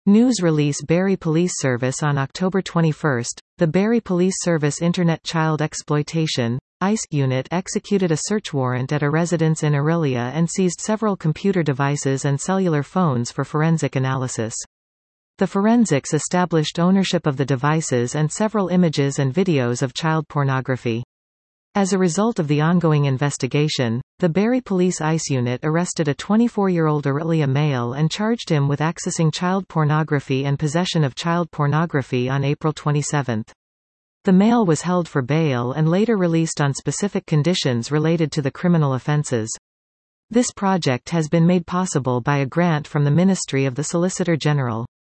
News release Barrie Police Service on October 21. The Barrie Police Service Internet Child Exploitation (ICE) unit executed a search warrant at a residence in Orillia and seized several computer devices and cellular phones for forensic analysis. The forensics established ownership of the devices and several images and videos of child pornography. As a result of the ongoing investigation, the Barrie Police ICE unit arrested a 24-year-old Orillia male and charged him with accessing child pornography and possession of child pornography on April 27. The male was held for bail and later released on specific conditions related to the criminal offences. This project has been made possible by a grant from the Ministry of the Solicitor General.